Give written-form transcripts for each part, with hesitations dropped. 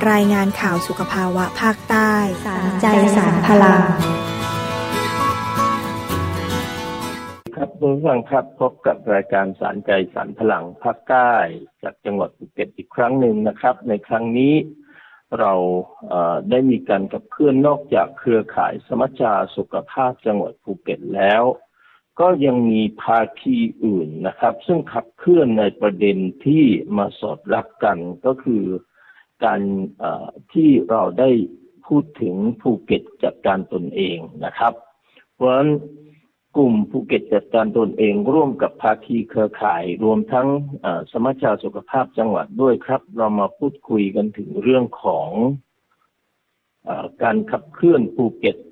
รายงานข่าวสุขภาวะภาคใต้สารใจสารพลังครับทุกท่านครับพบกับรายการสารใจสารพลังภาคใต้จากจังหวัดภูเก็ตอีกครั้งหนึ่งนะครับในครั้งนี้เราได้มีการขับเคลื่อนนอกจากเครือข่ายสมัชชาสุขภาพจังหวัดภูเก็ตแล้วก็ยังมีภาคีอื่นนะครับซึ่งขับเคลื่อนในประเด็นที่มาสอดรับกันก็คือการที่เราได้พูดถึงภูเก็ตจัดการตนเองนะครับเพราะฉะนั้นกลุ่มภูเก็ตจัดการตนเองร่วมกับภาคีเครือข่ายรวมทั้งสมัชชาสุขภาพจังหวัดด้วยครับเรามาพูดคุยกันถึงเรื่องของการขับเคลื่อนภูเก็ต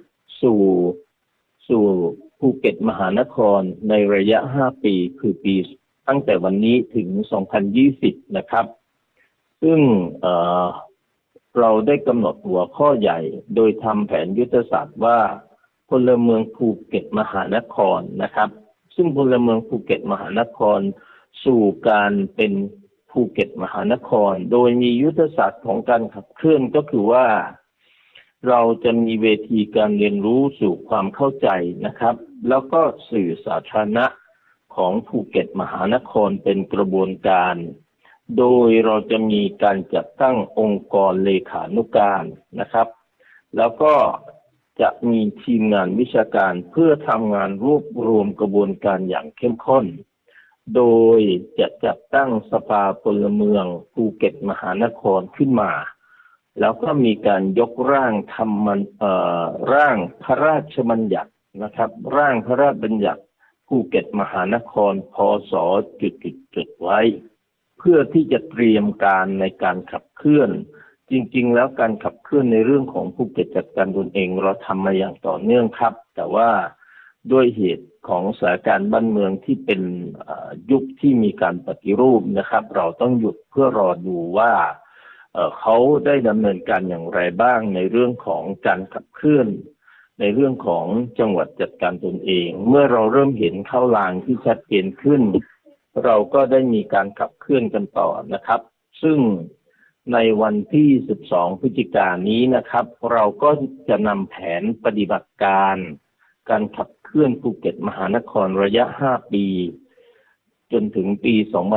สู่ภูเก็ตมหานครในระยะ5ปีคือปีตั้งแต่วันนี้ถึง2020นะครับซึ่งเราได้กำหนดหัวข้อใหญ่โดยทำแผนยุทธศาสตร์ว่าพลเมืองภูเก็ตมหานครนะครับซึ่งพลเมืองภูเก็ตมหานครสู่การเป็นภูเก็ตมหานครโดยมียุทธศาสตร์ของการขับเคลื่อนก็คือว่าเราจะมีเวทีการเรียนรู้สู่ความเข้าใจนะครับแล้วก็สื่อสาธารณะของภูเก็ตมหานครเป็นกระบวนการโดยเราจะมีการจัดตั้งองค์กรเลขานุการนะครับแล้วก็จะมีทีมงานวิชาการเพื่อทำงานรวบรวมกระบวนการอย่างเข้มข้นโดยจะจัดตั้งสภาพลเมืองภูเก็ตมหานครขึ้นมาแล้วก็มีการยกร่างร่างพระราชบัญญัตินะครับร่างพระราชบัญญัติภูเก็ตมหานครพ.ศ.จุดไว้เพื่อที่จะเตรียมการในการขับเคลื่อนจริงๆแล้วการขับเคลื่อนในเรื่องของภูเก็ตจัดการตนเองเราทำมาอย่างต่อเนื่องครับแต่ว่าด้วยเหตุของสถานการณ์บ้านเมืองที่เป็นยุคที่มีการปฏิรูปนะครับเราต้องหยุดเพื่อรอดูว่าเขาได้ดำเนินการอย่างไรบ้างในเรื่องของการขับเคลื่อนในเรื่องของจังหวัดจัดการตนเองเมื่อเราเริ่มเห็นเข้าลางที่ชัดเจนขึ้นเราก็ได้มีการขับเคลื่อนกันต่อนะครับซึ่งในวันที่12พฤศจิกายนนี้นะครับเราก็จะนำแผนปฏิบัติการการขับเคลื่อนภูเก็ตมหานครระยะ5ปีจนถึงปี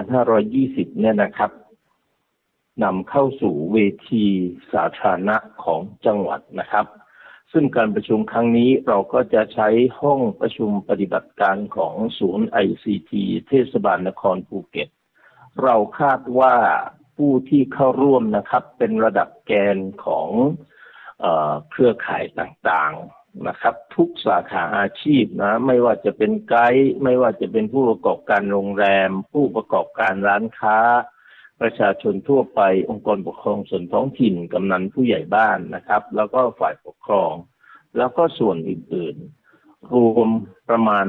2520เนี่ยนะครับนำเข้าสู่เวทีสาธารณะของจังหวัดนะครับซึ่งการประชุมครั้งนี้เราก็จะใช้ห้องประชุมปฏิบัติการของศูนย์ ICT เทศบาลนครภูเก็ตเราคาดว่าผู้ที่เข้าร่วมนะครับเป็นระดับแกนของเครือข่ายต่างๆนะครับทุกสาขาอาชีพนะไม่ว่าจะเป็นไกด์ไม่ว่าจะเป็นผู้ประกอบการโรงแรมผู้ประกอบการร้านค้าประชาชนทั่วไปองค์กรปกครองส่วนท้องถิ่นกำนันผู้ใหญ่บ้านนะครับแล้วก็ฝ่ายปกครองแล้วก็ส่วนอื่นๆรวมประมาณ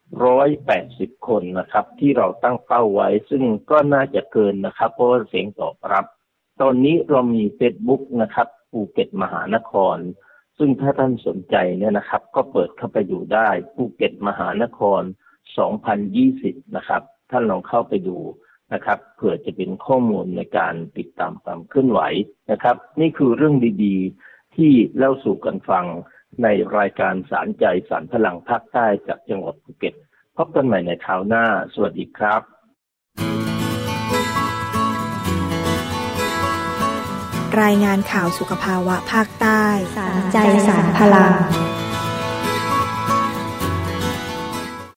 180คนนะครับที่เราตั้งเป้าไว้ซึ่งก็น่าจะเกินนะครับเพราะว่าเสียงตอบรับตอนนี้เรามี Facebook นะครับภูเก็ตมหานครซึ่งถ้าท่านสนใจเนี่ยนะครับก็เปิดเข้าไปดูได้ภูเก็ตมหานคร2020นะครับท่านลองเข้าไปดูนะครับเผื่อจะเป็นข้อมูลในการติดตามความเคลื่อนไหวนะครับนี่คือเรื่องดีๆที่เล่าสู่กันฟังในรายการสารใจสารพลังภาคใต้จากจังหวัดภูเก็ตพบกันใหม่ในคราวหน้าสวัสดีครับรายงานข่าวสุขภาวะภาคใต้สารใจสารพลัง